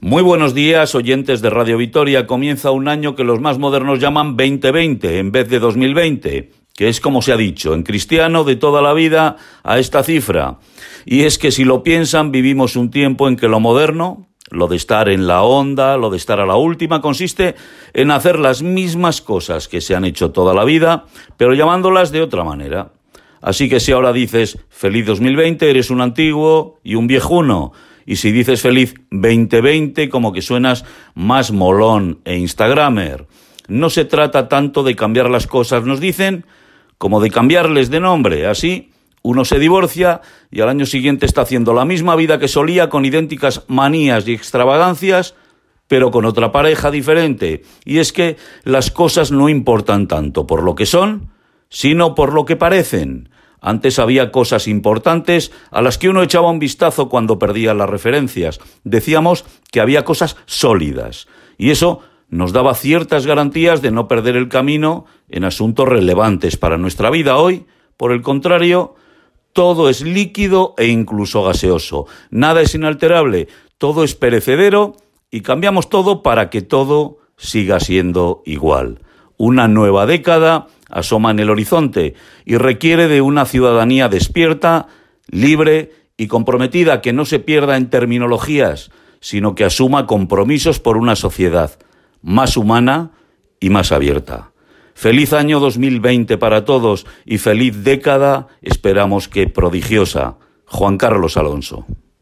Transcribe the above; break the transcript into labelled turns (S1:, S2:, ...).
S1: Muy buenos días, oyentes de Radio Vitoria. Comienza un año que los más modernos llaman 2020 en vez de 2020, que es como se ha dicho en cristiano de toda la vida a esta cifra. Y es que si lo piensan, vivimos un tiempo en que lo moderno, lo de estar en la onda, lo de estar a la última, consiste en hacer las mismas cosas que se han hecho toda la vida, pero llamándolas de otra manera. Así que si ahora dices feliz 2020, eres un antiguo y un viejuno. Y si dices feliz 2020, como que suenas más molón e instagramer. No se trata tanto de cambiar las cosas, nos dicen, como de cambiarles de nombre. Así, uno se divorcia y al año siguiente está haciendo la misma vida que solía con idénticas manías y extravagancias, pero con otra pareja diferente. Y es que las cosas no importan tanto por lo que son, sino por lo que parecen. Antes había cosas importantes a las que uno echaba un vistazo cuando perdía las referencias. Decíamos que había cosas sólidas, y eso nos daba ciertas garantías de no perder el camino en asuntos relevantes para nuestra vida. Hoy, por el contrario, todo es líquido e incluso gaseoso. Nada es inalterable, todo es perecedero y cambiamos todo para que todo siga siendo igual. Una nueva década asoma en el horizonte y requiere de una ciudadanía despierta, libre y comprometida, que no se pierda en terminologías, sino que asuma compromisos por una sociedad más humana y más abierta. Feliz año 2020 para todos y feliz década, esperamos que prodigiosa. Juan Carlos Alonso.